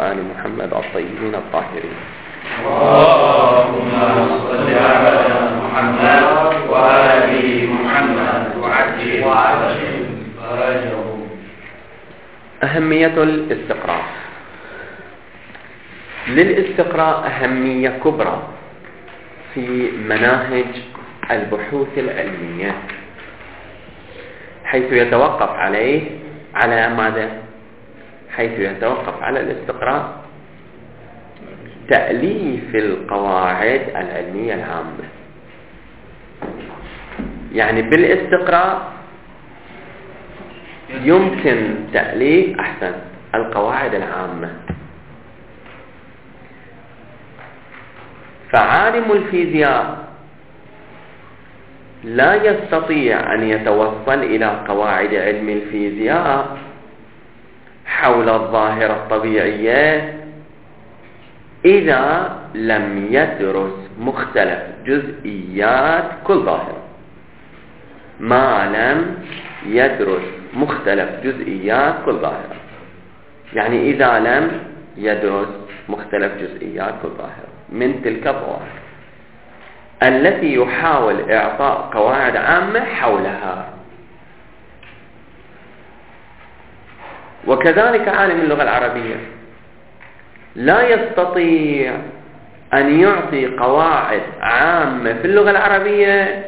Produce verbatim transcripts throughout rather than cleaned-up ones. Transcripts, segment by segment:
وآل محمد الطيبين الطاهرين. اللهم صل على محمد وآل محمد وعجل فرجهم. أهمية الاستقراء. للاستقراء أهمية كبرى في مناهج البحوث العلمية، حيث يتوقف عليه على ماذا؟ حيث يتوقف على الاستقراء تأليف القواعد العلمية العامة. يعني بالاستقراء يمكن تأليف أحسن القواعد العامة. فعالم الفيزياء لا يستطيع أن يتوصل إلى قواعد علم الفيزياء حول الظاهرة الطبيعية إذا لم يدرس مختلف جزئيات كل ظاهرة. ما لم يدرس مختلف جزئيات كل ظاهرة، يعني إذا لم يدرس مختلف جزئيات كل ظاهرة من تلك الظواهر التي يحاول إعطاء قواعد عامة حولها. وكذلك عالم اللغة العربية لا يستطيع أن يعطي قواعد عامة في اللغة العربية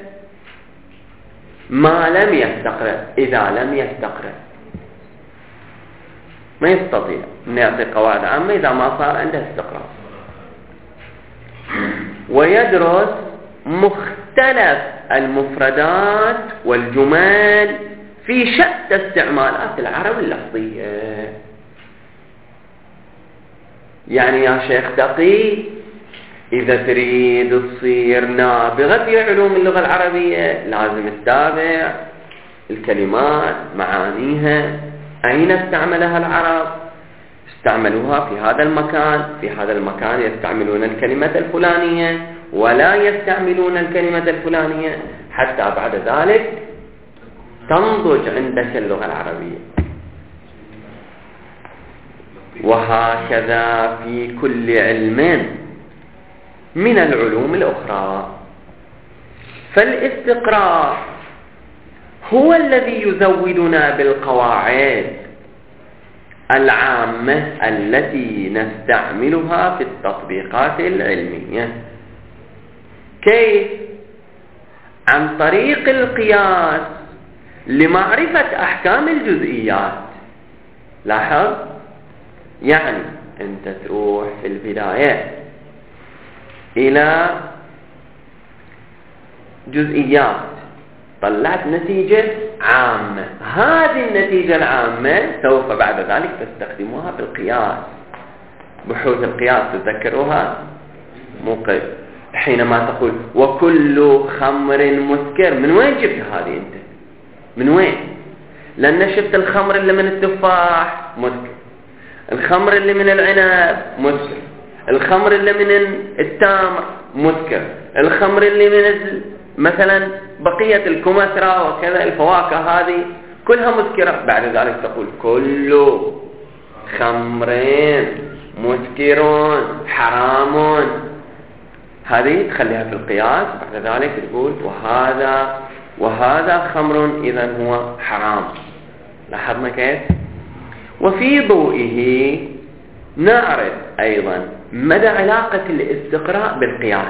ما لم يستقرأ. إذا لم يستقرأ ما يستطيع أن يعطي قواعد عامة إذا ما صار عنده استقراء. ويدرس مختلف المفردات والجمال في شتى استعمالات العرب اللفظية. يعني يا شيخ تقي، إذا تريد تصير نابغة في علوم اللغة العربية لازم تتابع الكلمات معانيها، أين استعملها العرب. استعملوها في هذا المكان، في هذا المكان يستعملون الكلمة الفلانية ولا يستعملون الكلمة الفلانية، حتى بعد ذلك تنضج عندك اللغة العربية. وهكذا في كل علم من العلوم الأخرى. فالاستقراء هو الذي يزودنا بالقواعد العامة التي نستعملها في التطبيقات العلمية. كيف؟ عن طريق القياس لمعرفة أحكام الجزئيات. لاحظ، يعني أنت تروح في البداية إلى جزئيات، طلعت نتيجة عامة. هذه النتيجة العامة سوف بعد ذلك تستخدموها في القياس. بحوث القياس تذكروها؟ موقف حينما تقول وكل خمر مسكر، من وين جبت هذه أنت؟ من وين؟ لأن شفت الخمر اللي من التفاح مسكر، الخمر اللي من العنب مسكر، الخمر اللي من التمر مسكر، الخمر اللي من مثلا بقية الكمثرى وكذا الفواكه هذه كلها مسكرة. بعد ذلك تقول كل خمر مسكر حرام، هذه تخليها في القياس. بعد ذلك تقول وهذا وهذا خمر إذن هو حرام. لاحظنا كيف؟ وفي ضوئه نعرف أيضا مدى علاقة الاستقراء بالقياس.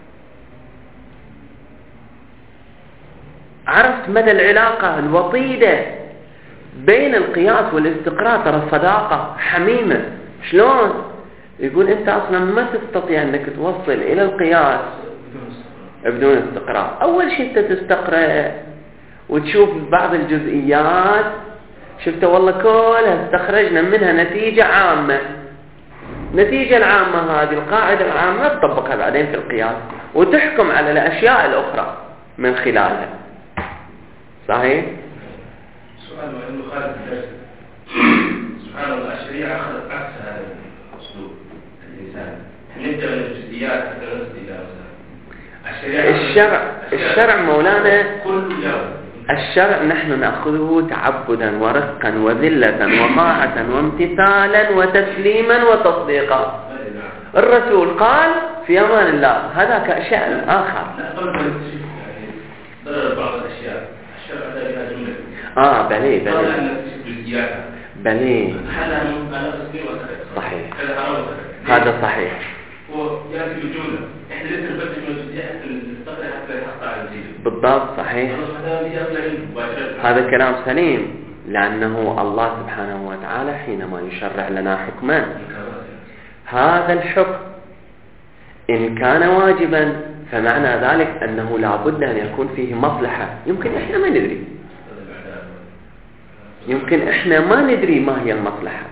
عرفت مدى العلاقة الوطيدة بين القياس والاستقراء، ترى صداقة حميمة. شلون؟ يقول أنت أصلا ما تستطيع أنك توصل إلى القياس بدون استقراء. أول شيء أنت تستقرأ وتشوف بعض الجزئيات، شفت والله كلها استخرجنا منها نتيجة عامة. النتيجة العامة هذه، القاعدة العامة، تطبقها بعدين في القياس وتحكم على الأشياء الأخرى من خلالها. صحيح؟ سؤال وإنه خارج الدرس. سبحان الله، الشريعة أخذت عكس هذا الأسلوب الإنسان. نبدأ من الجزئيات حتى نصل إلى الشريعة. الشرع الشرع مولانا كل يوم الشرع نحن نأخذه تعبدا ورفقا وذلة وطاعة وامتثالا وتسليما وتصديقا. الرسول قال في أمان الله، هذا شأن آخر. ضرر بعض الأشياء الشرع هذا بها جملة. آه بلي بلي. قال أن نكتشف جزئياتها. بلي. هذا من أنا تصديق وتكتب. صحيح. هذا حرام وتكتب. هذا صحيح. هو يأتي بالجملة. إحنا لسه نفتش من الجزئيات حتى نستقر حتى نحط على الجيل. بالضبط صحيح. هذا كلام سليم، لأنه الله سبحانه وتعالى حينما يشرع لنا حكما، هذا الحكم إن كان واجبا فمعنى ذلك أنه لا بد أن يكون فيه مصلحة. يمكن إحنا ما ندري يمكن إحنا ما ندري ما هي المصلحة.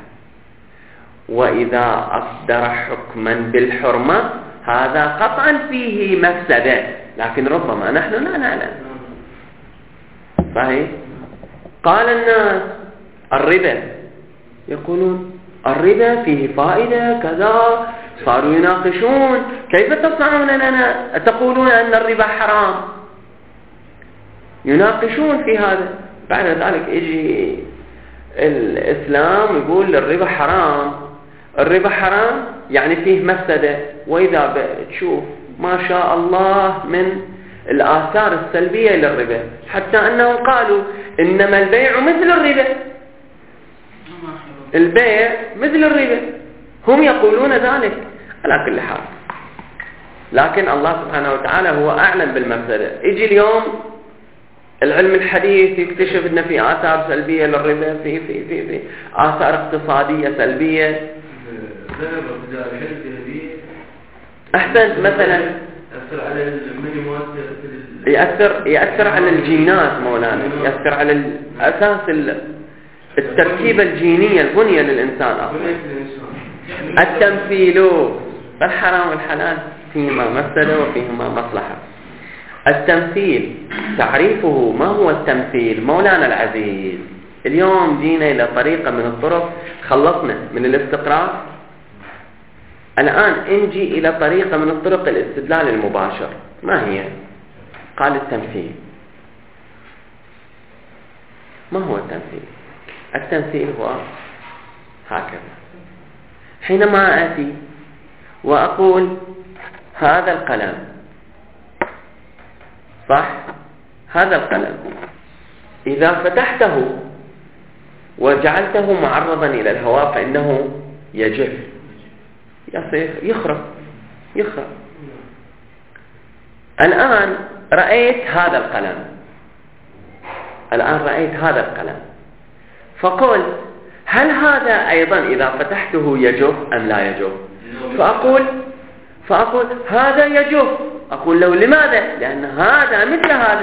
وإذا أصدر حكما بالحرمة هذا قطعا فيه مفسدة، لكن ربما نحن لا نعلم. صحيح. قال الناس الربا، يقولون الربا فيه فائدة كذا، صاروا يناقشون كيف تصنعون لنا، تقولون أن الربا حرام، يناقشون في هذا. بعد ذلك يجي الإسلام يقول الربا حرام، الربا حرام يعني فيه مفسدة. وإذا تشوف ما شاء الله من الآثار السلبية للربا، حتى أنهم قالوا إنما البيع مثل الربا، البيع مثل الربا، هم يقولون ذلك. على كل حال، لكن الله سبحانه وتعالى هو أعلم بالمفسدة. يجي اليوم العلم الحديث يكتشف أن في آثار سلبية للربا، في في في في آثار اقتصادية سلبية. أحسنت. مثلا يأثر يأثر على الجينات مولانا، يأثر على أساس التركيبة الجينية البنية للإنسان أصلا. التمثيل فالحرام والحلال فيهما مفسدة وفيهما مصلحة. التمثيل تعريفه، ما هو التمثيل مولانا العزيز؟ اليوم جينا إلى طريقة من الطرق، خلصنا من الاستقراء، الآن نجي إلى طريقة من الطرق الاستدلال المباشر. ما هي؟ قال التمثيل. ما هو التمثيل؟ التمثيل هو هكذا، حينما آتي وأقول هذا القلم، صح؟ هذا القلم إذا فتحته وجعلته معرضا إلى الهواء فإنه يجف، يصير يخرب يخرب. الآن رأيت هذا القلم، الآن رأيت هذا القلم، فقلت هل هذا أيضا إذا فتحته يجف أم لا يجف؟ فأقول فأقول هذا يجف. أقول له لماذا؟ لأن هذا مثل هذا،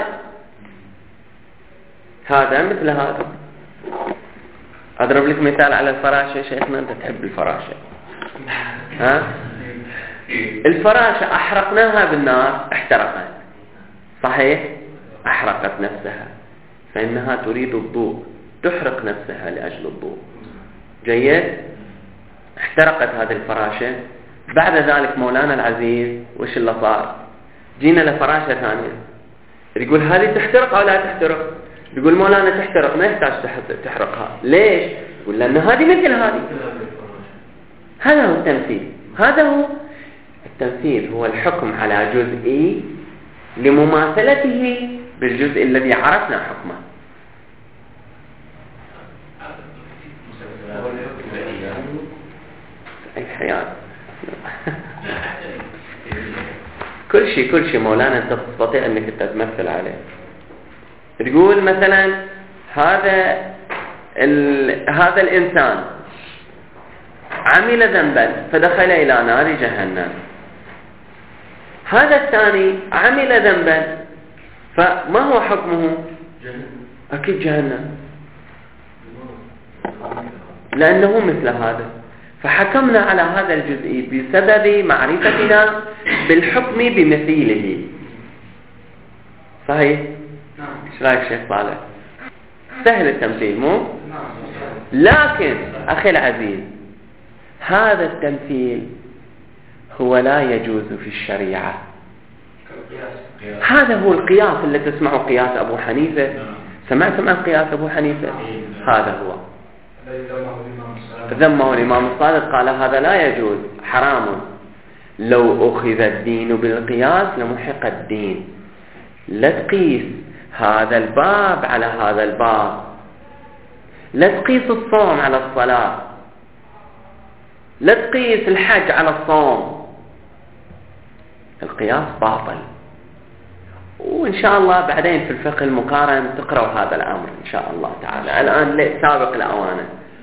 هذا مثل هذا. أضرب لك مثال على الفراشة. شيخنا أنت تحب الفراشة، ها؟ الفراشة أحرقناها بالنار احترقت، صحيح؟ أحرقت نفسها، فإنها تريد الضوء، تحرق نفسها لأجل الضوء. جيد؟ احترقت هذه الفراشة. بعد ذلك مولانا العزيز وش اللي صار؟ جينا لفراشة ثانية، يقول هذه تحترق أو لا تحترق؟ يقول مولانا تحترق، ما يحتاج تحرقها. ليش؟ يقول لأن هذه مثل هذه. هذا هو التمثيل. هذا هو التمثيل، هو الحكم على جزء لمماثلته بالجزء الذي عرفنا حكمه. الحياة كل شيء كل شيء مولانا أنت تستطيع أنك تتمثل عليه. تقول مثلا هذا هذا الإنسان عمل ذنبا فدخل إلى نار جهنم، هذا الثاني عمل ذنبا فما هو حكمه؟ أكيد جهنم، لأنه مثل هذا. فحكمنا على هذا الجزء بسبب معرفتنا بالحكم بمثيله. صحيح؟ ايش رايك شيخ صالح؟ سهل التمثيل مو؟ لكن أخي العزيز هذا التمثيل هو لا يجوز في الشريعة. هذا هو القياس اللي تسمعه قياس أبو حنيفة سمعتم عن قياس أبو حنيفة؟ هذا هو ذمه الإمام الصادق، قال هذا لا يجوز، حرام. لو أخذ الدين بالقياس لمحق الدين. لا تقيس هذا الباب على هذا الباب، لا تقيس الصوم على الصلاة، لا تقيس الحج على الصوم. القياس باطل. وإن شاء الله بعدين في الفقه المقارن تقرأوا هذا الأمر إن شاء الله تعالى. الآن سابق الأوانه.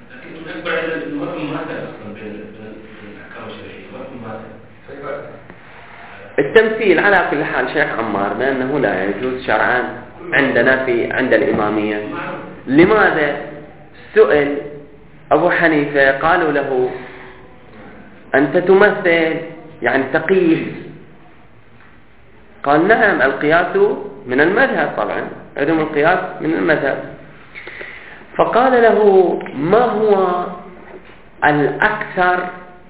التمثيل على كل حال شيخ عمار بأنه لا يجوز شرعا عندنا في عند الإمامية. لماذا؟ سئل أبو حنيفة قالوا له أنت تمثل يعني تقيس، قال نعم القياس من المذهب، طبعا عدم القياس من المذهب. فقال له ما هو الأكثر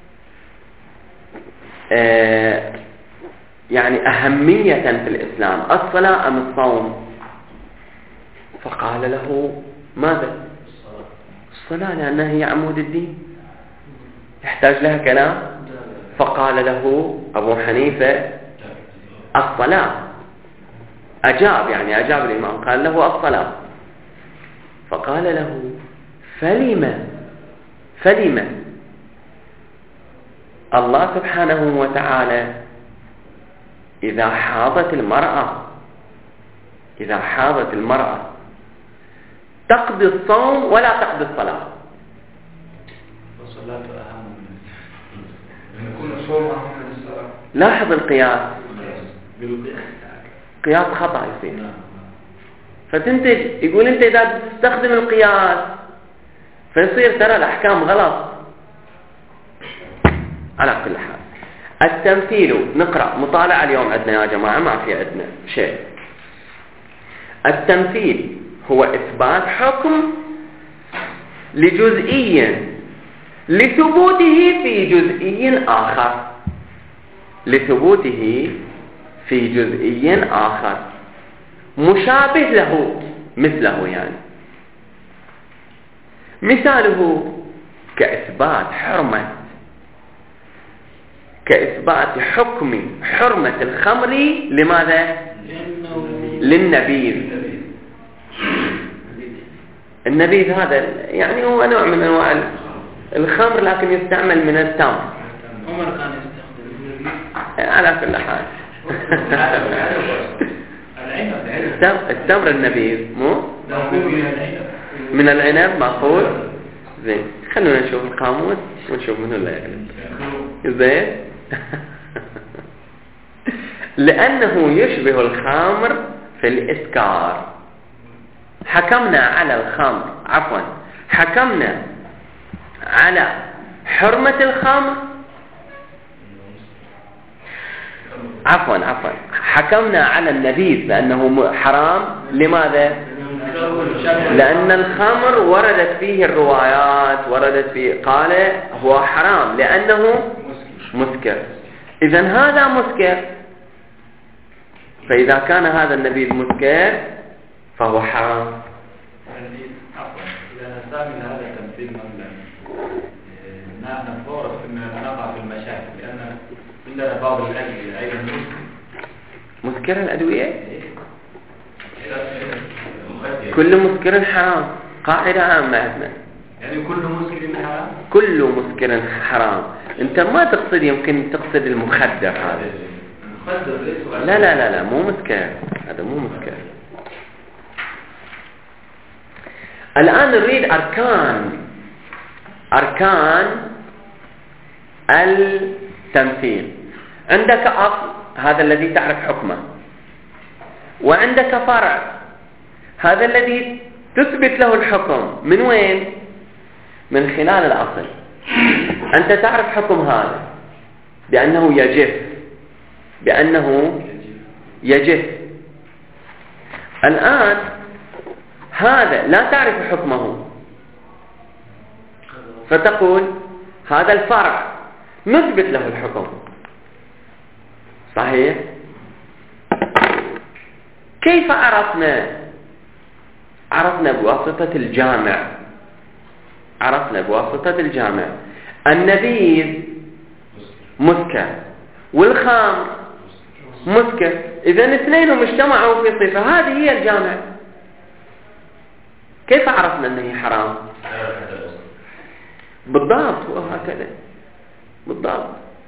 آه يعني أهمية في الإسلام، الصلاة أم الصوم؟ فقال له ماذا؟ الصلاة، لأنها هي عمود الدين، يحتاج لها كلام. فقال له أبو حنيفة الصلاة، أجاب يعني أجاب الإمام، قال له الصلاة. فقال له فلما فلما الله سبحانه وتعالى إذا حاضت المرأة إذا حاضت المرأة تقضي الصوم ولا تقضي الصلاة. الصلاة أهم من يكون الصوم أهم من الصلاة. لاحظ القياس، قياس خطأ يصير. فتنتج يقول أنت إذا تستخدم القياس فيصير ترى الأحكام غلط. على كل حال التمثيل نقرأ مطالعة اليوم عندنا يا جماعة، ما في عندنا شيء. التمثيل هو إثبات حكم لجزئي لثبوته في جزئي آخر لثبوته في جزئي آخر مشابه له مثله. يعني مثاله كإثبات حرمة كإثبات حكم حرمة الخمر لماذا؟ للنبيذ. النبيذ هذا يعني هو نوع من أنواع الخمر لكن يستعمل من التمر. عمر كان يستخدم على كل حال التمر النبيذ مو من العنب مأخوذ. زين خلونا نشوف القاموس ونشوف منه اللي يغلب. زين لأنه يشبه الخمر في الإسكار. حكمنا على الخمر عفوا حكمنا على حرمة الخمر عفوا عفوا حكمنا على النبيذ بأنه حرام. لماذا؟ لأن الخمر وردت فيه الروايات وردت فيه قال هو حرام لأنه مسكر. إذن هذا مسكر، فإذا كان هذا النبيذ مسكر فهو حرام. إذا نستعمل هذا التمثيل مثلا نفورس أن نقع في المشاكل، لأن عندنا بعض الأدوية أيضا مسكر. الأدوية كل مسكر حرام، قاعدة عامة عندنا. يعني كل مسكر حرام؟ كل مسكر حرام. أنت ما تقصد، يمكن تقصد المخدر هذا. لا لا لا لا مو مسكر، هذا مو مسكر. الآن نريد أركان أركان التمثيل. عندك أصل هذا الذي تعرف حكمه، وعندك فرع هذا الذي تثبت له الحكم. من وين؟ من خلال الأصل. أنت تعرف حكم هذا بأنه يجف بأنه يجف. الآن هذا لا تعرف حكمه، فتقول هذا الفرع نثبت له الحكم. صحيح؟ كيف عرفنا عرفنا بواسطة الجامع عرفنا بواسطة الجامع النبيذ مسكر والخمر مسكر، إذا اثنينهم اجتمعوا في صفة، هذه هي الجامع. كيف عرفنا أنه حرام؟ بالضبط، هو هكذا بالضبط.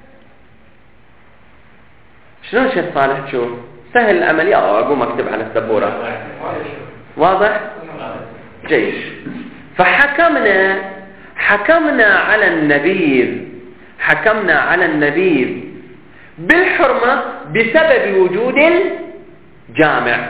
شلون شيخ صالح تشوف؟ سهل العملية، أقوم أكتب على السبورة. واضح؟ جيد. فحكمنا حكمنا على النبيذ حكمنا على النبيذ بالحرمة بسبب وجود الجامع.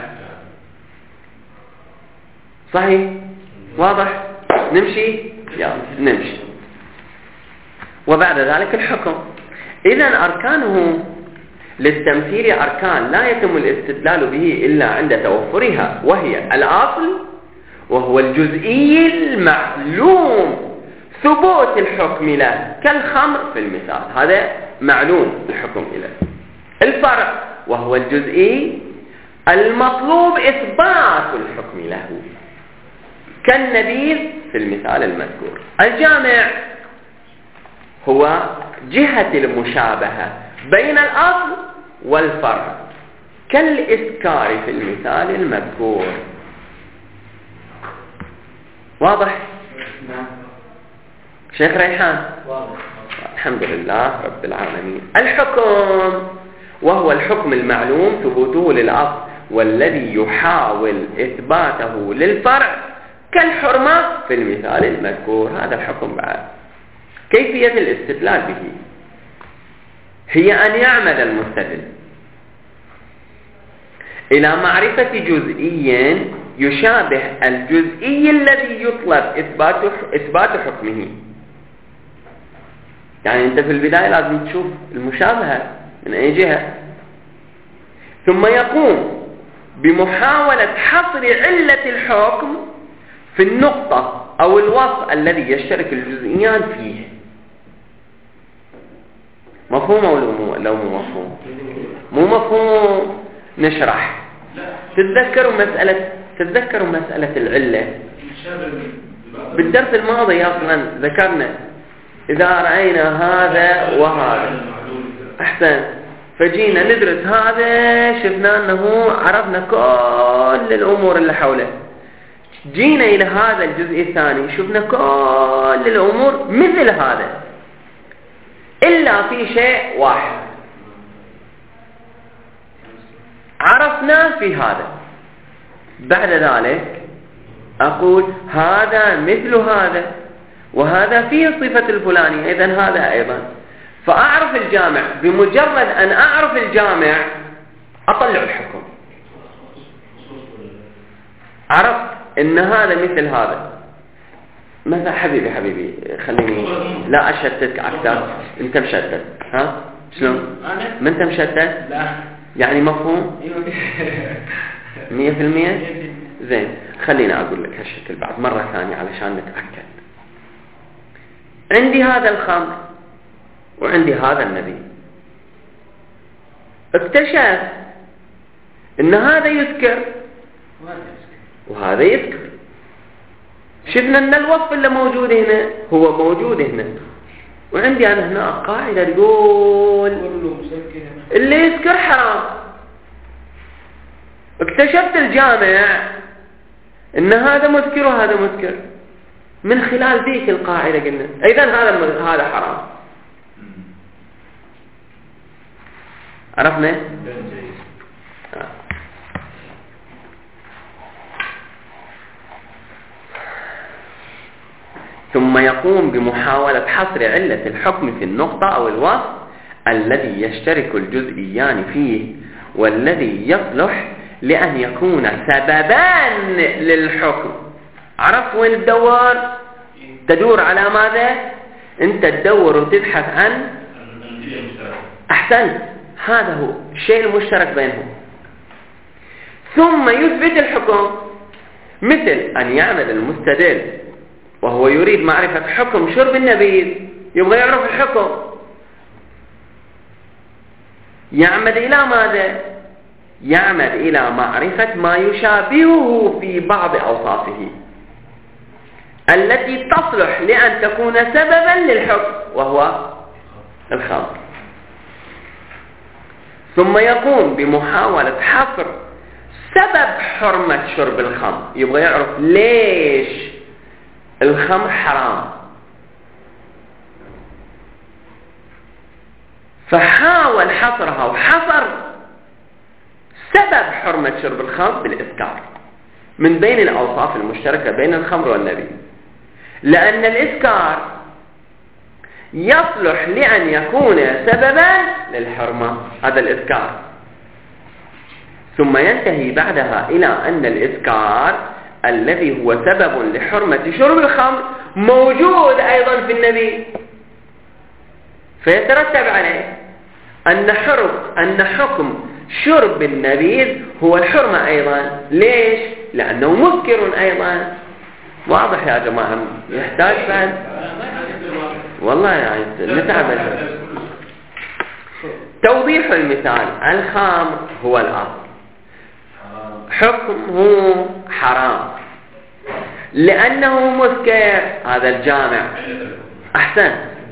صحيح؟ واضح؟ نمشي؟ يلا نمشي. وبعد ذلك الحكم. إذن أركانه للتمثيل أركان لا يتم الاستدلال به إلا عند توفرها، وهي الأصل وهو الجزئي المعلوم ثبوت الحكم له كالخمر في المثال، هذا معلوم الحكم إليه. الفرع وهو الجزئي المطلوب إثبات الحكم له كالنبيذ في المثال المذكور. الجامع هو جهة المشابهة بين الأصل والفرع كالإسكار في المثال المذكور. واضح؟ شيخ ريحان؟ واضح. الحمد لله رب العالمين. الحكم وهو الحكم المعلوم ثبوته للأصل والذي يحاول إثباته للفرع كالحرمة في المثال المذكور. هذا الحكم بعد. كيفية الاستدلال به هي أن يعمد المستدل إلى معرفة جزئي يشابه الجزئي الذي يطلب إثبات إثبات حكمه. يعني أنت في البداية لازم تشوف المشابهة من أي جهة، ثم يقوم بمحاولة حصر علة الحكم في النقطة أو الوصف الذي يشترك الجزئيان فيه. مفهوم أو لو مو مفهوم؟ مو مفهوم. نشرح. تتذكروا مسألة تتذكروا مسألة العلة بالدرس الماضي أصلا ذكرنا إذا رأينا هذا وهذا أحسن، فجينا ندرس هذا شفنا أنه عرفنا كل الأمور اللي حوله، جينا إلى هذا الجزء الثاني شفنا كل الأمور مثل هذا إلا في شيء واحد عرفنا في هذا. بعد ذلك أقول هذا مثل هذا وهذا فيه صفة الفلانية، إذن هذا أيضا. فأعرف الجامع، بمجرد أن أعرف الجامع أطلع الحكم. عرفت إن هذا مثل هذا. مثلا حبيبي حبيبي خليني لا أشتتك أكثر. أنت مشتت، ها؟ شلون؟ ما أنت مشتت؟ لا. يعني مفهوم؟ مية في المية؟ زين، خليني أقول لك هالشكل بعد مرة ثانية علشان نتأكد. عندي هذا الخمر وعندي هذا النبي. اكتشف إن هذا يسكر وهذا يسكر. شفنا أن الوصف اللي موجود هنا هو موجود هنا، وعندي أنا هنا قاعدة تقول اللي يسكر حرام. اكتشفت الجامع ان هذا مسكر وهذا مسكر من خلال ذيك القاعدة قلنا اذا هذا هذا حرام. عرفنا؟ آه. ثم يقوم بمحاولة حصر علة الحكم في النقطة أو الوصف الذي يشترك الجزئيان فيه والذي يصلح لأن يكون سببان للحكم. عرفت وين تدور؟ تدور على ماذا؟ أنت تدور وتبحث عن أحسنت، هذا هو الشيء المشترك بينهم. ثم يثبت الحكم، مثل أن يعمل المستدل وهو يريد معرفة حكم شرب النبيذ، يبغى يعرف الحكم، يعمد إلى ماذا؟ يعمد إلى معرفة ما يشابهه في بعض أوصافه التي تصلح لأن تكون سببا للحكم وهو الخمر، ثم يقوم بمحاولة حصر سبب حرمة شرب الخمر. يبغى يعرف ليش الخمر حرام، فحاول حصرها وحصر سبب حرمة شرب الخمر بالإسكار من بين الأوصاف المشتركة بين الخمر والنبيذ، لأن الإسكار يصلح لأن يكون سببا للحرمة، هذا الإسكار. ثم ينتهي بعدها إلى أن الإسكار الذي هو سبب لحرمة شرب الخمر موجود أيضا في النبيذ، فيترتب عليه أن حرم أن حكم شرب النبيذ هو الحرمة أيضا. ليش؟ لأنه مسكر أيضا. واضح يا جماعة؟ يحتاج بعد والله يعني نتعب. توضيح المثال: الخمر هو الأصل، حكمه حرام لأنه مسكر، هذا الجامع. أحسن.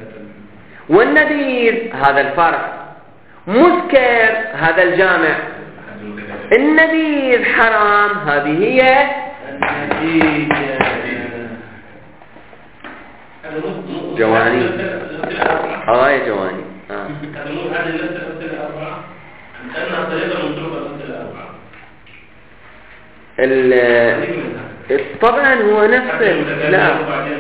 والنبيذ هذا الفرع، مسكر هذا الجامع. النبيذ حرام، هذه هي جواني. اه يا جواني. اه طبعا هو نفس لا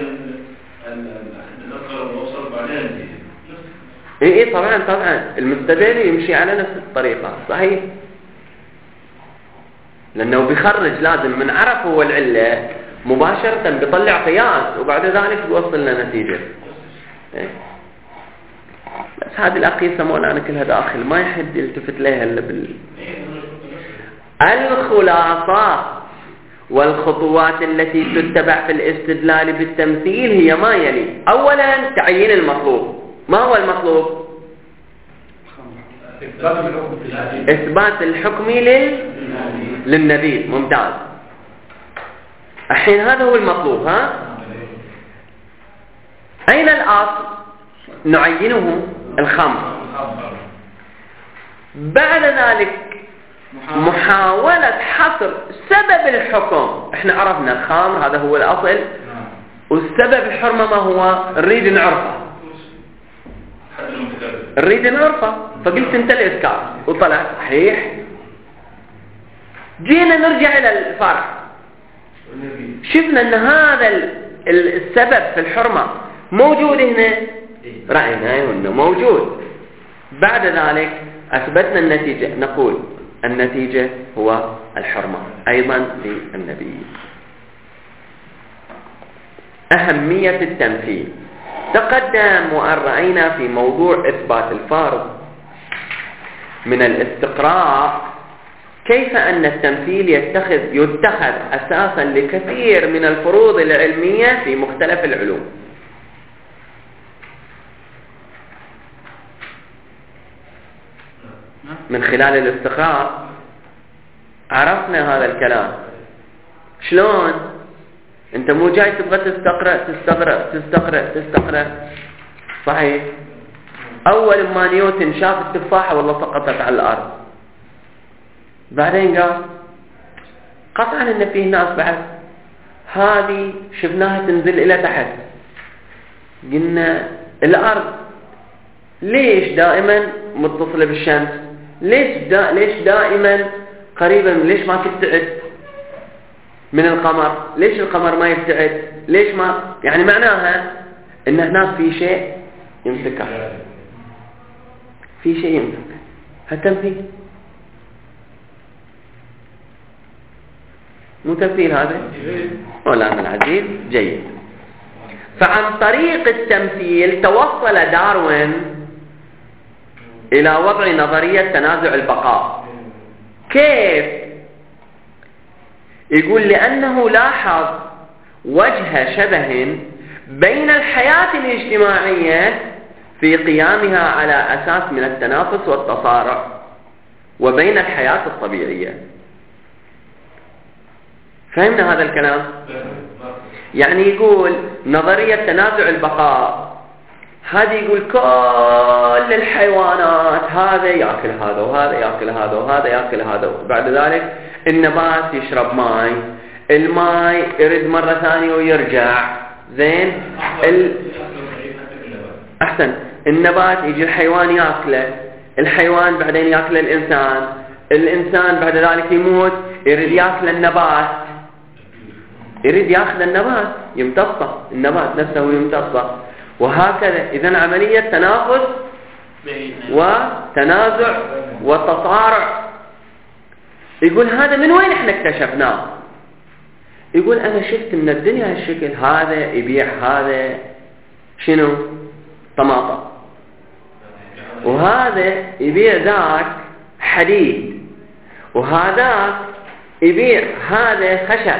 اي اي طبعا طبعا المستدل يمشي على نفس الطريقة صحيح، لانه بيخرج لازم من عرف هو العلة مباشرة بيطلع قياس وبعد ذلك بيوصل لنا نتيجة. إيه؟ بس هذه الأقيسة مولانا كلها داخل ما يحد يلتفت لها إلا بال الخلاصة والخطوات التي تتبع في الاستدلال بالتمثيل هي ما يلي: أولا تعيين المطلوب. ما هو المطلوب؟ إثبات الحكم لل... للنبيذ. ممتاز. الحين هذا هو المطلوب. ها أين الأصل؟ نعينه الخمر. بعد ذلك محاولة حصر سبب الحكم. احنا عرفنا الخمر هذا هو الأصل، والسبب الحرمة ما هو؟ نريد نعرفه نريد نعرفه فقلت انت الإسكار وطلع صحيح. جينا نرجع إلى الفرع، شفنا ان هذا السبب في الحرمة موجود هنا، رأينا انه موجود. بعد ذلك اثبتنا النتيجة، نقول النتيجة هو الحرمة ايضا للنبي. اهمية التمثيل. تقدم وأن رأينا في موضوع اثبات الفرض من الاستقراء كيف أن التمثيل يتخذ, يتخذ أساسا لكثير من الفروض العلمية في مختلف العلوم. من خلال الاستقراء عرفنا هذا الكلام. شلون؟ انت مو جاي تبغى تستقرأ تستقرأ تستقرأ تستقرأ صحيح. أول ما نيوتن شاف التفاحة والله سقطت على الأرض، بعدين قال قطعا ان فيه ناس بعد هذه شفناها تنزل الى تحت. قلنا الارض ليش دائما متصلة بالشمس؟ ليش دا ليش دائما قريبا؟ ليش ما تبتعد من القمر؟ ليش القمر ما يبتعد؟ ليش ما يعني معناها ان هناك في شيء يمسكه، في شيء يمسكه. هالتمثيل مو تمثيل هذا؟ مولانا العزيز جيد. فعن طريق التمثيل توصل داروين إلى وضع نظرية تنازع البقاء. كيف؟ يقول لأنه لاحظ وجه شبه بين الحياة الاجتماعية في قيامها على أساس من التنافس والتصارع وبين الحياة الطبيعية. فهمنا هذا الكلام؟ يعني يقول نظرية تنازع البقاء هذه يقول كل الحيوانات هذا يأكل هذا وهذا يأكل هذا وهذا يأكل هذا، وبعد ذلك النبات يشرب ماء، الماء يرد مرة ثانية ويرجع، زين ال... أحسن النبات يجي الحيوان يأكله، الحيوان بعدين يأكل الإنسان، الإنسان بعد ذلك يموت يريد يأكل النبات، يريد يأخذ النبات يمتصه، النبات نفسه يمتصه، وهكذا. إذن عملية تنافس وتنازع وتصارع. يقول هذا من وين احنا اكتشفناه؟ يقول أنا شفت من الدنيا هالشكل، هذا يبيع هذا شنو؟ طماطم، وهذا يبيع ذاك حديد، وهذا يبيع هذا خشب،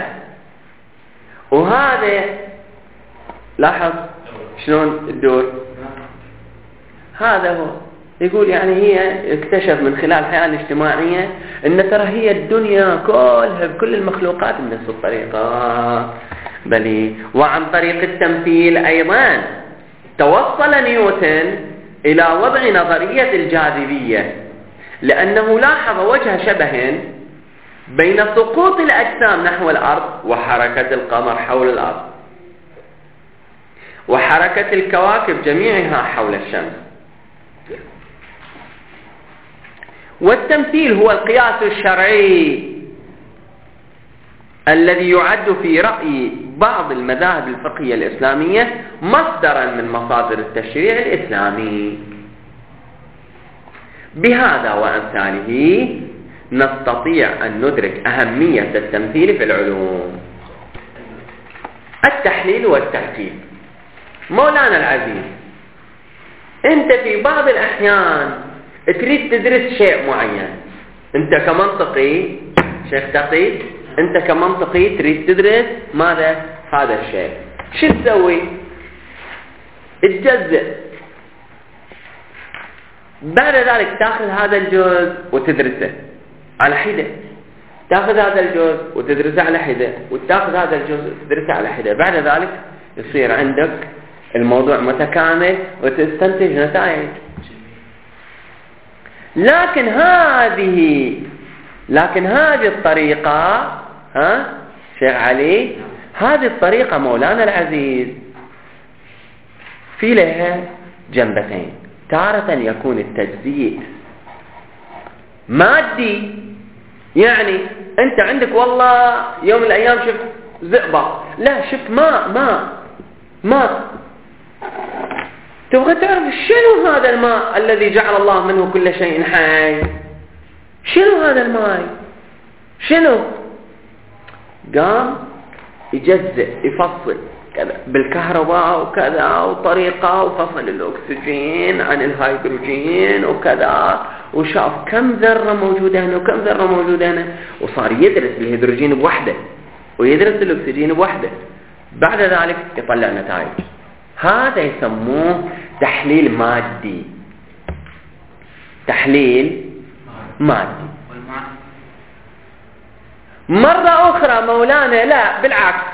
وهذا لاحظ شلون الدور. هذا هو يقول يعني هي اكتشف من خلال الحياة الاجتماعية ان ترى هي الدنيا كلها بكل المخلوقات بنفس الطريقة. بل وعن طريق التمثيل ايضا توصل نيوتن الى وضع نظرية الجاذبية، لانه لاحظ وجه شبه بين سقوط الاجسام نحو الارض وحركة القمر حول الارض وحركة الكواكب جميعها حول الشمس. والتمثيل هو القياس الشرعي الذي يعد في رأي بعض المذاهب الفقهية الإسلامية مصدرا من مصادر التشريع الإسلامي. بهذا وأمثاله نستطيع أن ندرك أهمية التمثيل في العلوم. التحليل والترتيب. مولانا العزيز، أنت في بعض الأحيان تريد تدرس شيء معين، أنت كمنطقي شيخ تقي، أنت كمنطقي تريد تدرس ماذا؟ هذا الشيء. شو تسوي؟ تجزء، بعد ذلك تأخذ هذا الجزء وتدرسه على حدة، تأخذ هذا الجزء وتدرسه على حدة، وتأخذ هذا الجزء وتدرسه على حدة. بعد ذلك يصير عندك الموضوع متكامل وتستنتج نتائج. لكن هذه لكن هذه الطريقة، ها شيخ علي، هذه الطريقة مولانا العزيز في لها جنبتين. تارة يكون التجزيء مادي، يعني أنت عندك والله يوم من الأيام شفت زئبق، لا شفت ماء ماء ماء تبغى تعرف شنو هذا الماء الذي جعل الله منه كل شيء حي، شنو هذا الماء، شنو؟ قام يجزء يفصل كذا بالكهرباء وكذا وطريقة، وفصل الأكسجين عن الهيدروجين وكذا، وشاف كم ذرة موجودة هنا وكم ذرة موجودة هنا، وصار يدرس الهيدروجين بوحدة ويدرس الأكسجين بوحدة. بعد ذلك يطلع نتائج. هذا يسموه تحليل مادي. تحليل مادي. مرة أخرى مولانا لا بالعكس،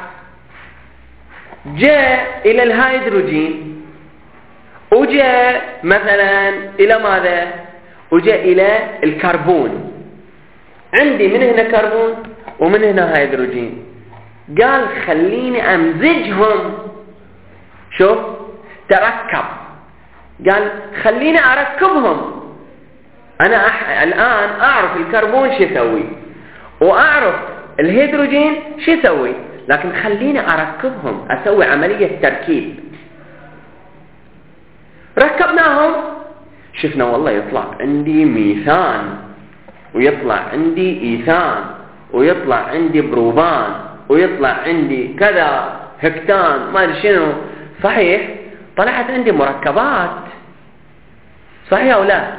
جاء إلى الهيدروجين وجاء مثلا إلى ماذا؟ وجاء إلى الكربون. عندي من هنا كربون ومن هنا هيدروجين، قال خليني أمزجهم. شوف تركب، قال خليني أركبهم. أنا أح... الآن أعرف الكربون شو يسوي وأعرف الهيدروجين شو يسوي، لكن خليني أركبهم، أسوي عملية تركيب. ركبناهم، شفنا والله يطلع عندي ميثان، ويطلع عندي إيثان، ويطلع عندي بروبان، ويطلع عندي كذا هكتان ما أدري شنو. صحيح طلعت عندي مركبات، صحيح أو لا؟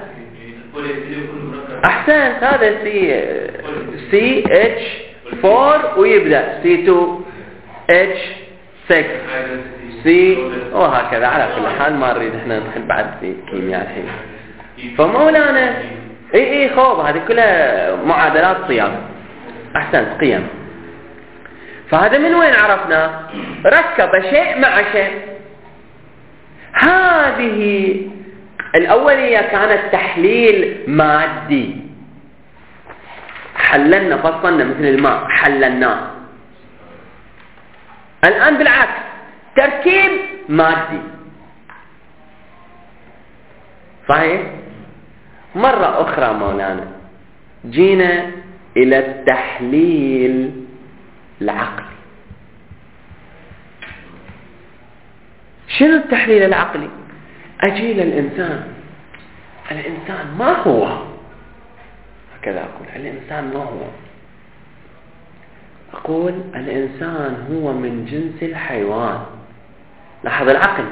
أحسن. هذا سي سي اتش فور ويبدأ سي تو اتش سكس سي وهكذا. على كل حال ما نريد احنا ندخل بعد في الكيمياء الحين. فمولانا اي اي خوض، هذه كلها معادلات صياغة. احسنت، قيم. فهذا من وين عرفنا؟ ركب شيء مع شيء. هذه الأولية كانت تحليل مادي، حللنا فصلنا مثل الماء حللناه. الآن بالعكس، تركيب مادي. صحيح؟ مرة أخرى مولانا جينا إلى التحليل العقلي. شنو التحليل العقلي؟ أجي للإنسان، الإنسان ما هو؟ هكذا أقول، الإنسان ما هو؟ أقول الإنسان هو من جنس الحيوان. لاحظ العقل.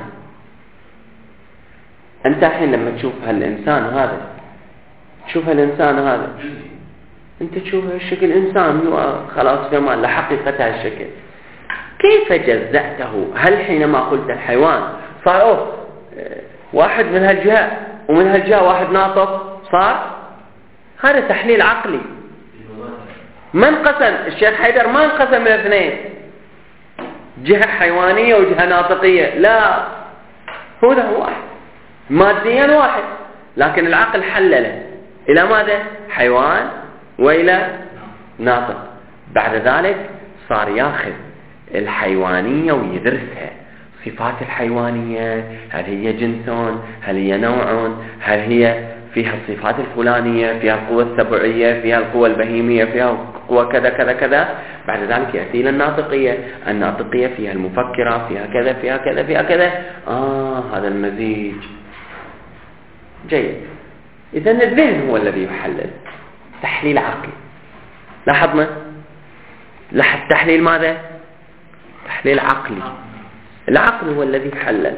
أنت الحين لما تشوف هالإنسان هذا، تشوف هالإنسان هذا، أنت تشوف الشكل إنسان، هو خلاص جمال لحقيقة هالشكل. كيف جزأته؟ هل حينما قلت الحيوان صار أوه واحد من هالجهة ومن هالجهة واحد ناطق صار؟ هذا تحليل عقلي. ما انقسم الشيخ حيدر، ما انقسم الاثنين، جهة حيوانية وجهة ناطقية، لا، هو ده واحد، ماديا واحد، لكن العقل حلله إلى ماذا؟ حيوان وإلى ناطق. بعد ذلك صار ياخذ الحيوانية ويدرسها، صفات الحيوانية، هل هي جنس، هل هي نوع، هل هي فيها الصفات الفلانية، فيها القوة السبعية، فيها القوة البهيمية، فيها القوة كذا كذا كذا. بعد ذلك يأتي إلى الناطقية، الناطقية فيها المفكرة، فيها كذا فيها كذا فيها كذا. آه هذا المزيج جيد. إذن الذهن هو الذي يحلل، تحليل عقلي. لاحظنا لاحظ تحليل ماذا؟ تحليل عقلي. العقل هو الذي يحلل.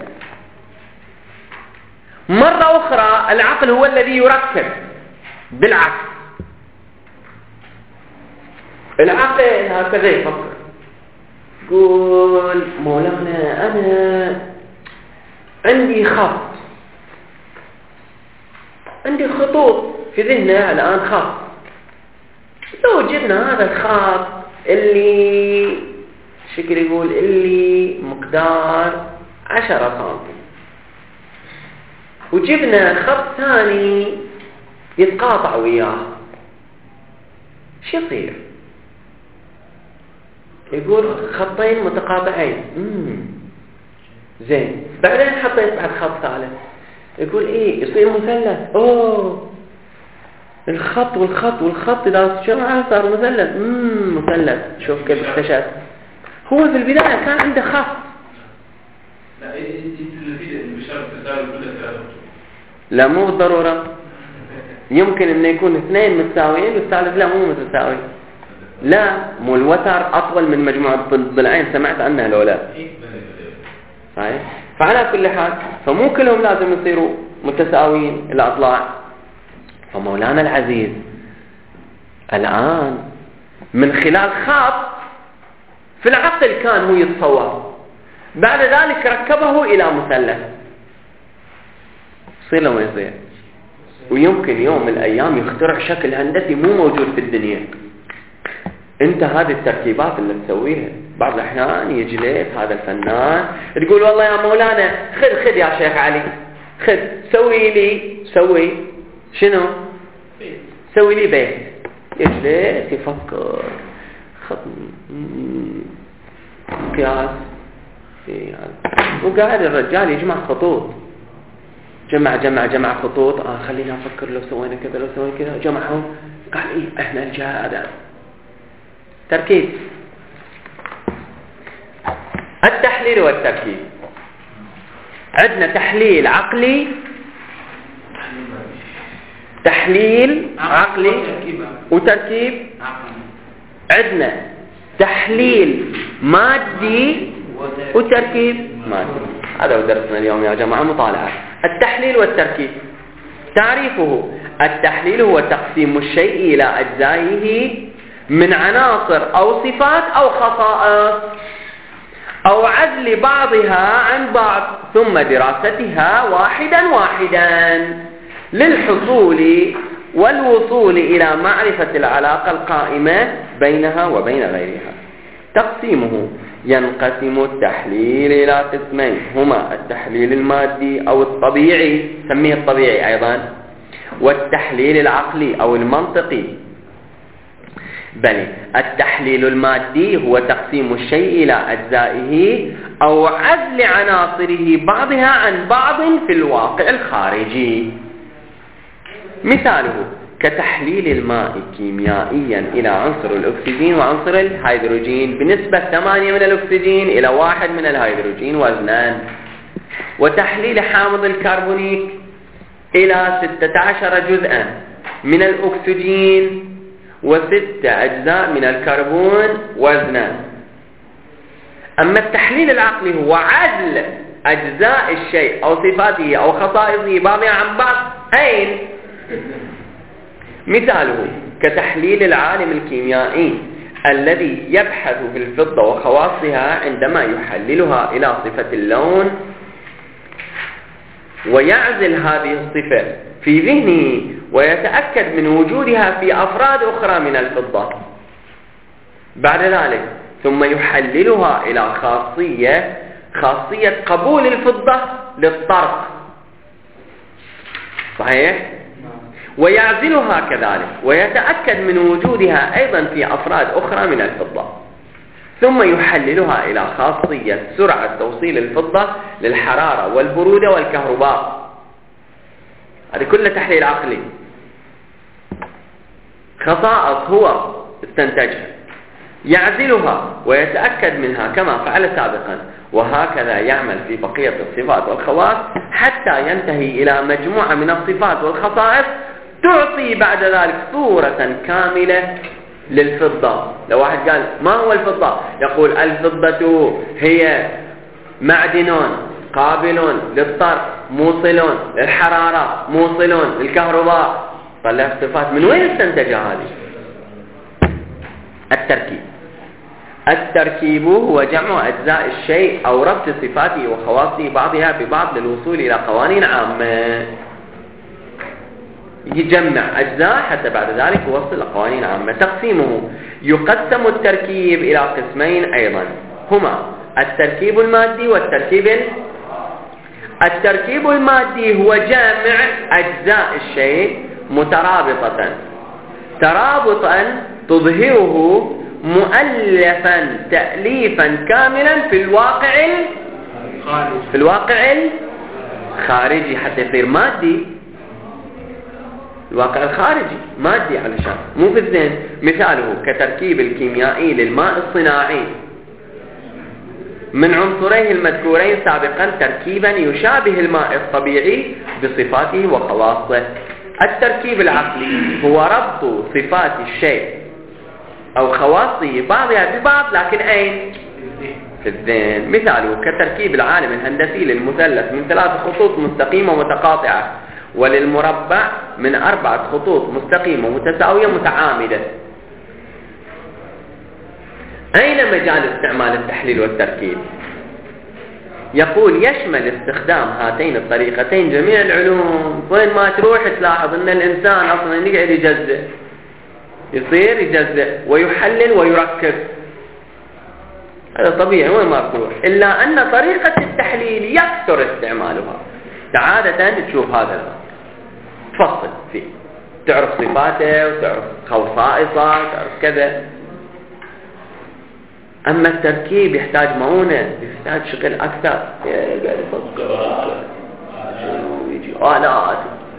مرة أخرى العقل هو الذي يركب. بالعكس، العقل هكذا يفكر، يقول مولانا أنا عندي خط، عندي خطوط في ذهني الآن، خط، لو جبنا هذا الخط اللي شكل يقول اللي مقدار عشرة سنتي، وجبنا خط ثاني يتقاطع وياه، شو يصير؟ يقول خطين متقاطعين. امم زين، بعدين حطيت بعد خط ثالث، يقول ايه يصير مثلث. اوه الخط والخط والخط اذا جمعه صار مثلث. امم مثلث. شوف كيف اكتشف. هو في البداية كان عنده خط. لا النتيجة انه بشرط تساوي كل ثلاثة. لا مو بالضرورة، يمكن انه يكون اثنين متساويين والثالث لا مو متساوي. لا، مو الوتر اطول من مجموع الضلعين، سمعت عنها لو لا؟ صحيح. فعلى كل حال فمو كلهم لازم يصيروا متساويين الاضلاع. فمولانا العزيز الان من خلال خط في العقل كان هو يتصور، بعد ذلك ركبه الى مثلث، يصير لو يصير. ويمكن يوم من الايام يخترع شكل هندسي مو موجود في الدنيا. انت هذه التركيبات اللي تسويها بعض الاحيان يجي لك هذا الفنان تقول والله يا مولانا خذ خذ يا شيخ علي، خذ سوي لي سوي شنو سوي لي بيت. يجلس يفكر خط قياس، وقاعد الرجال يجمع خطوط، جمع جمع جمع خطوط. آه خلينا أفكر لو سوينا كذا لو سوينا كذا، جمعهم قال إيه إحنا الجهة هذا. تركيب. التحليل والتركيب، عندنا تحليل عقلي، تحليل عقلي وتركيب. عندنا تحليل مادي وتركيب مادي. هذا هو درسنا اليوم يا جماعة، مطالعة. التحليل والتركيب تعريفه: التحليل هو تقسيم الشيء إلى أجزائه من عناصر أو صفات أو خصائص، أو عزل بعضها عن بعض ثم دراستها واحدا واحدا للحصول والوصول إلى معرفة العلاقة القائمة بينها وبين غيرها. تقسيمه: ينقسم التحليل إلى قسمين، هما التحليل المادي أو الطبيعي، سميه الطبيعي أيضا، والتحليل العقلي أو المنطقي. بل التحليل المادي هو تقسيم الشيء إلى أجزائه أو عزل عناصره بعضها عن بعض في الواقع الخارجي. مثاله كتحليل الماء كيميائيا إلى عنصر الأكسجين وعنصر الهيدروجين بنسبة ثمانية من الأكسجين إلى واحد من الهيدروجين وزنان، وتحليل حامض الكربونيك إلى ستة عشر جزءا من الأكسجين وستة أجزاء من الكربون وزنا. أما التحليل العقلي هو عزل أجزاء الشيء أو صفاته أو خصائصه بعضها عن بعض. أين؟ مثاله كتحليل العالم الكيميائي الذي يبحث في الفضة وخواصها عندما يحللها إلى صفة اللون ويعزل هذه الصفة في ذهنه ويتأكد من وجودها في أفراد أخرى من الفضة. بعد ذلك ثم يحللها إلى خاصية خاصية قبول الفضة للطرق، صحيح؟ ويعزلها كذلك ويتأكد من وجودها أيضا في أفراد أخرى من الفضة، ثم يحللها إلى خاصية سرعة توصيل الفضة للحرارة والبرودة والكهرباء. هذه كلها تحليل عقلي، خصائص هو استنتجها، يعزلها ويتأكد منها كما فعل سابقا، وهكذا يعمل في بقية الصفات والخواص حتى ينتهي إلى مجموعة من الصفات والخصائص تعطي بعد ذلك صورة كاملة للفضة. لو واحد قال ما هو الفضة؟ يقول الفضة هي معدن قابل للطرق، موصل للحرارة، موصل للكهرباء. طلع الصفات من وين استنتجها هذه؟ التركيب. التركيب هو جمع أجزاء الشيء أو ربط صفاته وخواصه بعضها ببعض للوصول إلى قوانين عامة. يجمع أجزاء حتى بعد ذلك يوصل لقوانين عامة. تقسيمه: يقسم التركيب إلى قسمين أيضا، هما التركيب المادي والتركيب ال... التركيب المادي هو جمع أجزاء الشيء مترابطة ترابطا تظهره مؤلفا تأليفا كاملا في الواقع ال... في الواقع الخارجي حتى يصير مادي. الواقع الخارجي مادي علشان مو في الذهن. مثاله كتركيب الكيميائي للماء الصناعي من عنصريه المذكورين سابقا تركيبا يشابه الماء الطبيعي بصفاته وخواصه. التركيب العقلي هو ربط صفات الشيء أو خواصه بعضها ببعض لكن أين؟ في الذهن. مثاله كتركيب العالم الهندسي للمثلث من ثلاث خطوط مستقيمة متقاطعة وللمربع من أربعة خطوط مستقيمة متساوية متعامدة. أين مجال استعمال التحليل والتركيب؟ يقول يشمل استخدام هاتين الطريقتين جميع العلوم. وين ما تروح تلاحظ أن الإنسان أصلا يقعد يجزء، يصير يجزء ويحلل ويركب، هذا طبيعي وين ما تروح، إلا أن طريقة التحليل يكثر استعمالها. عادة تشوف هذا تفصل فيه، تعرف صفاته وتعرف خصائصه تعرف كذا. أما التركيب يحتاج مؤونة، يحتاج شغل أكثر، قاعد يفكر ويجي آلات.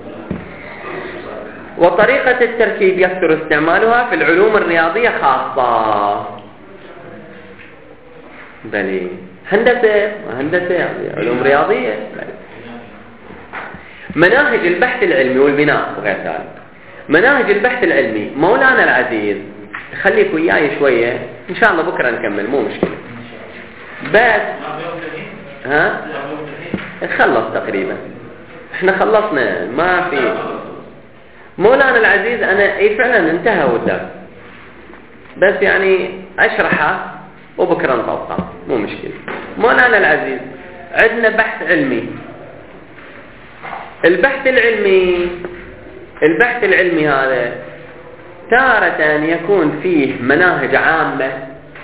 وطريقة التركيب يكثر استعمالها في العلوم الرياضية خاصة. بلي هندسة هندسة علوم رياضية. مناهج البحث العلمي والبناء وغير ذلك. مناهج البحث العلمي مولانا العزيز خليك وياي شوية إن شاء الله بكرة نكمل مو مشكلة. بس ها خلص تقريبا، احنا خلصنا ما في. مولانا العزيز أنا اي فعلا انتهى والدرس، بس يعني أشرحه وبكرة نطبقه مو مشكلة. مولانا العزيز عندنا بحث علمي. البحث العلمي البحث العلمي هذا تارة يكون فيه مناهج عامة،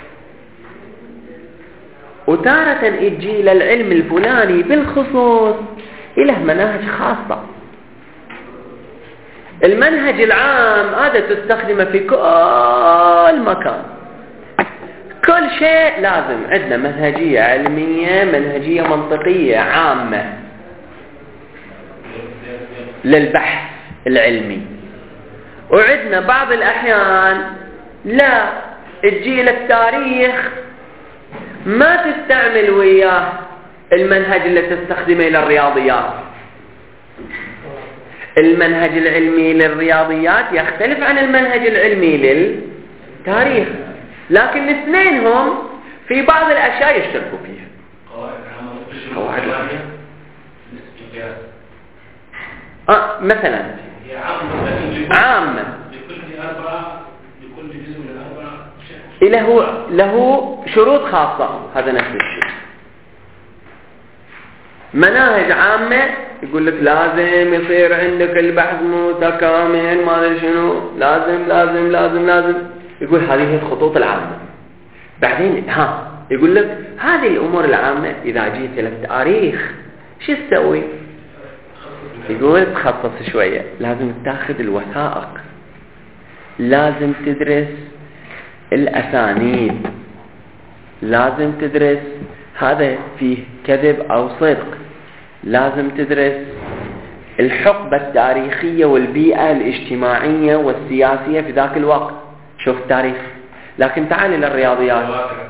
وتارة يجي للعلم الفلاني بالخصوص إله مناهج خاصة. المنهج العام هذا تستخدمه في كل مكان، كل شيء لازم عندنا منهجية علمية، منهجية منطقية عامة للبحث العلمي. وعندنا بعض الأحيان لا تجي للتاريخ ما تستعمل وياه المنهج اللي تستخدمه للرياضيات. المنهج العلمي للرياضيات يختلف عن المنهج العلمي للتاريخ، لكن الاثنينهم في بعض الأشياء يشتركوا فيها. قواعد العامة آه مثلا عامة له له شروط خاصة، هذا نفس الشيء. مناهج عامة يقول لك لازم يصير عندك البحث متكامل، ما ادري شنو، لازم لازم لازم لازم يقول هذه الخطوط العامة. بعدين ها يقول لك هذه الأمور العامة إذا جيت إلى التاريخ شو تسوي؟ يقول تخصص شوية، لازم تاخذ الوثائق، لازم تدرس الأسانيد، لازم تدرس هذا فيه كذب أو صدق، لازم تدرس الحقبة التاريخية والبيئة الاجتماعية والسياسية في ذاك الوقت. شوف التاريخ. لكن تعال للرياضيات،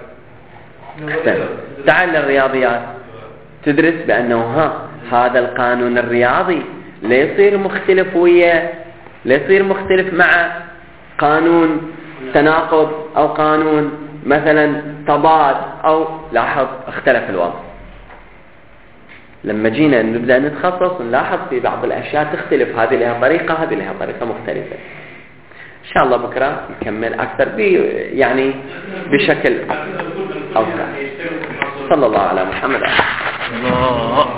تعال للرياضيات تدرس بأنه ها هذا القانون الرياضي لا يصير مختلف ويا لا يصير مختلف مع قانون تناقض أو قانون مثلا تضاد، أو لاحظ اختلف الوضع. لما جينا نبدأ نتخصص نلاحظ في بعض الأشياء تختلف، هذه لها طريقة هذه لها طريقة مختلفة. إن شاء الله بكرة نكمل أكثر بي يعني بشكل أوسع. صلى الله على محمد. الله